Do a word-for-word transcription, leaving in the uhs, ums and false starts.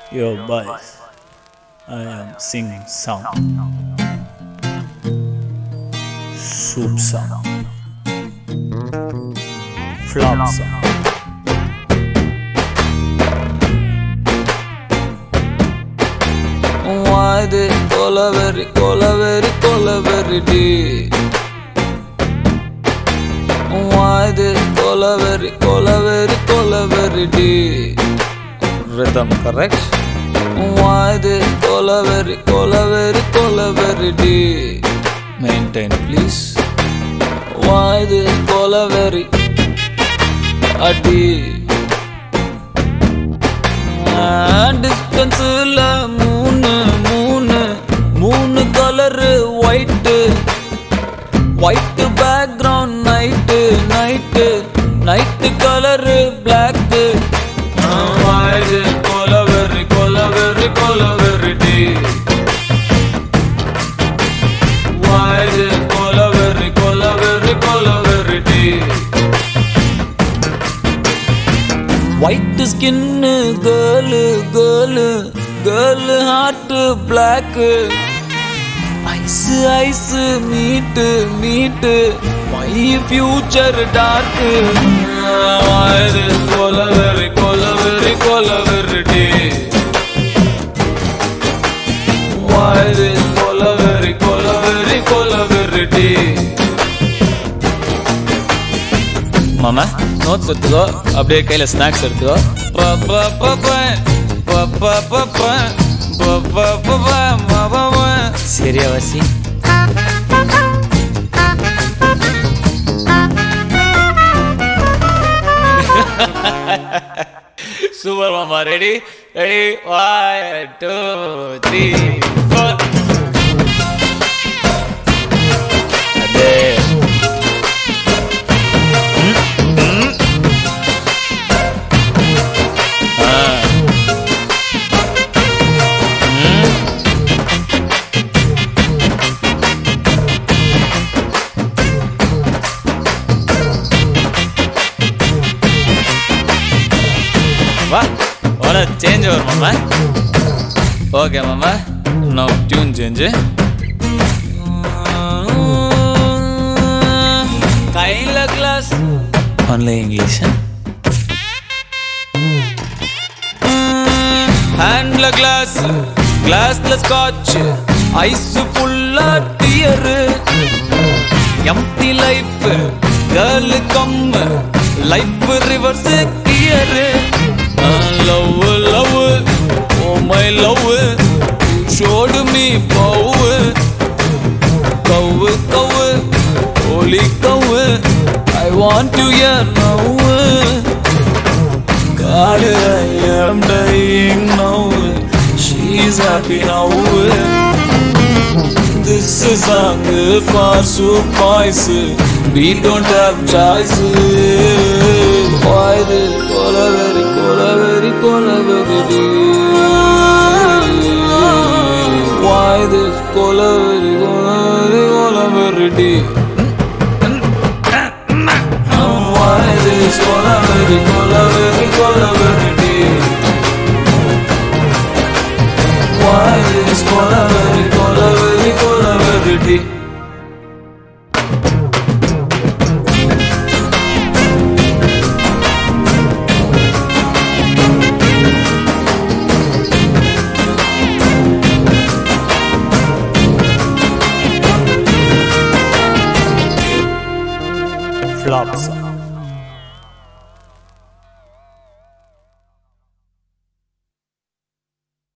Yo boys, I am singing song, soup song, flop song. Why they colaveri, colaveri, colaveri D? Why they colaveri, colaveri, colaveri D? Rhythm correct? Why they colaveri, colaveri, colaveri D? Maintain please. Why they colaveri a D? Distance la moon, moon, moon color white, white background night, night, night color black. Why the colaveri, colaveri, colaveri D? Why the colaveri, colaveri, colaveri D? White skin girl, girl, girl heart black. Ice, ice, meet, meet, my future dark. Why the colaveri, colaveri, colaveri D? Why the colaveri, colaveri, colaveri D? மாமா notes எடுத்துக்கோ, அப்படியே கையில snacks எடுத்துக்கோ. சரியா வாசி? Super மாமா. Ready ready one two three four. அதே வா ஓட சேஞ்ச் வரும் மாமா. ஓகே மாமா, நோ டியூன் சேஞ்சு. கையில கிளாஸ் ஒன்லி இங்கிலீஷ், ஹேண்ட்ல கிளாஸ், கிளாஸ்ல ஸ்காட்ச், ஐஸ் ஃபுல்லா tear, empty life, girl come, life reverse gear. Love, love, oh my love, you showed me power. Cow, cow, holy cow, I want you here now. God, I am dying now. She's happy now. This is a song for soup boys. We don't have choice. Why the colaveri, colaveri, colaveri D? Why this colaveri, colaveri, colaveri D? Why this colaveri, colaveri, colaveri D? Why this colaveri, colaveri, colaveri D? Flop song.